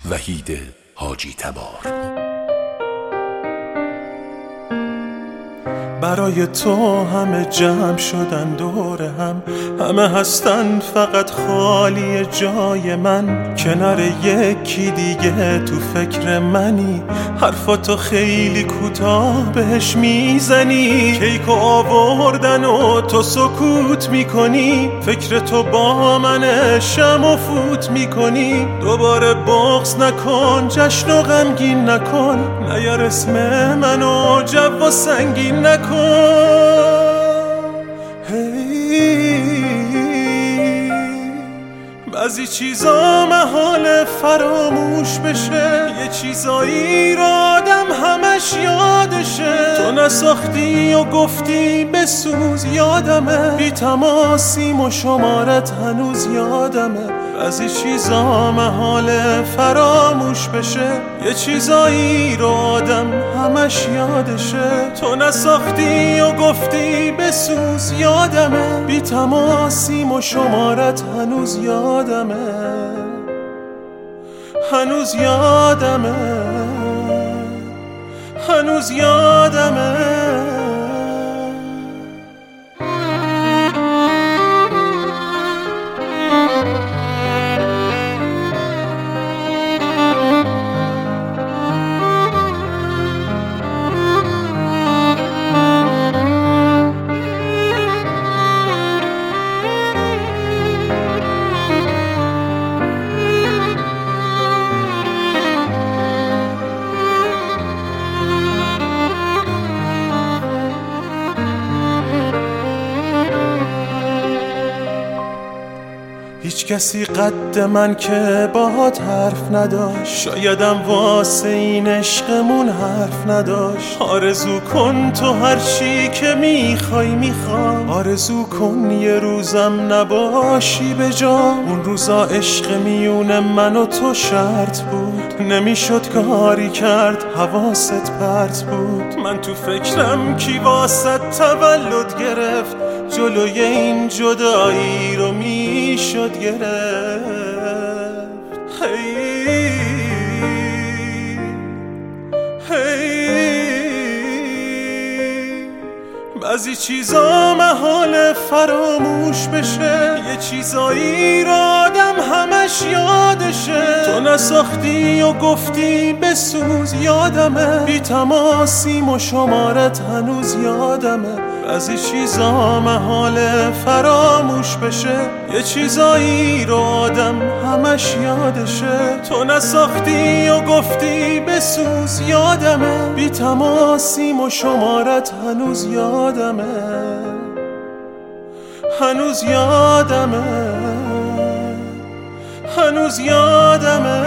وحید حاجی تبار. برای تو همه جمع شدن دور هم، همه هستن فقط خالی جای من. کنار یکی دیگه تو فکر منی، حرفاتو خیلی کوتاه بهش میزنی. کیکو آوردن و تو سکوت میکنی، فکر تو با من شم و فوت میکنی. دوباره بغض نکن، جشن و غمگین نکن، نیار اسم منو جو و سنگین نکن. بعضی چیزا محال فراموش بشه، یه چیزایی رو آدم همش یادشه. تو نساختی و گفتی بسوز، یادمه بی تماسیم و شمارت هنوز یادمه. بعضی چیزا محال فراموش بشه، یه چیزایی رو آدم همش یادشه. تو نساختی و گفتی بسوز، یادمه بی تماسیم و شمارت هنوز یادمه، هنوز یادمه، هنوز یادمه. هیچ کسی قد من که باهات حرف نداشت، شایدم واسه این عشقمون حرف نداشت. آرزو کن تو هر چی که میخوای میخوام، آرزو کن یه روزم نباشی به جا. اون روزا عشق میون من و تو شرط بود، نمیشد کاری کرد حواست پرت بود. من تو فکرم کی واسه تولد گرفت، جلوی این جدایی رو میشد گرفت. بعضی چیزا محال فراموش بشه، یه چیزایی رو آدم همش یادشه. تو نساختی و گفتی بسوز، یادمه بی تماسیم و شمارت هنوز یادمه. بعضی چیزا محال فراموش بشه، یه چیزایی رو آدم همش یادشه. تو نساختی و گفتی بسوز، یادمه بی تماسیم و شمارت هنوز یادمه، هنوز یادمه، هنوز یادمه.